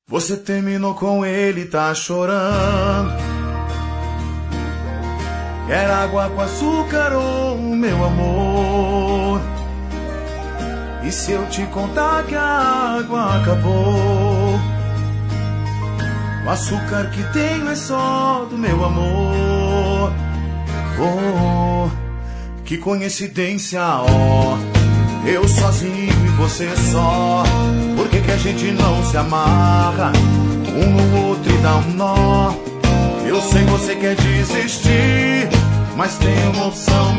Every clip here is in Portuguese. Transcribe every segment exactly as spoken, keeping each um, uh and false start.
Você terminou com ele, tá chorando. Quer água com açúcar, oh, meu amor? E se eu te contar que a água acabou? O açúcar que tenho é só do meu amor. Oh, que coincidência, ó. Eu sozinho e você só. Por que que a gente não se amarra um no outro e dá um nó? Eu sei que você quer desistir, mas tem uma opção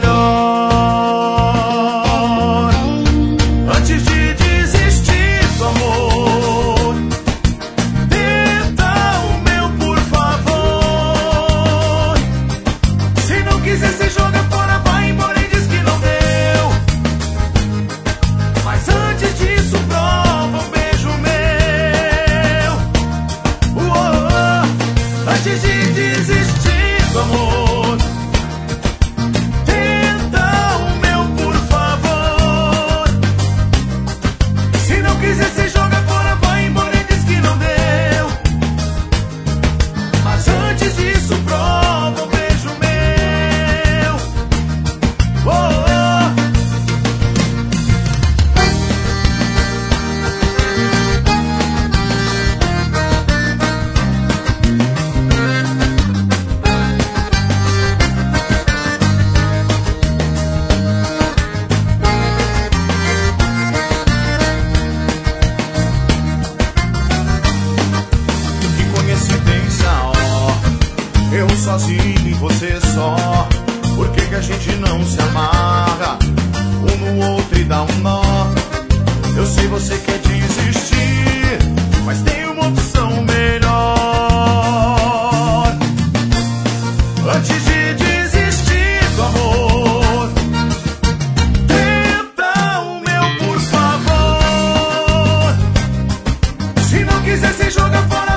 melhor. Antes de desistir do amor, tenta o meu, por favor. Se não quiser, você joga fora, vai embora e diz que não deu. Mas antes disso, prova um beijo meu. Uou, antes de desistir do amor, tenta o meu, por favor. Se não quiser, você joga fora, vai embora e diz que não deu. Mas antes disso, prova um beijo meu. Uou, que coincidência, ó. Eu sozinho e você só. Por que que a gente não se amarra um no outro e dá um nó? Eu sei você quer desistir, mas tem uma opção melhor. Antes de desistir do amor, tenta o meu, por favor. Se não quiser, você joga fora,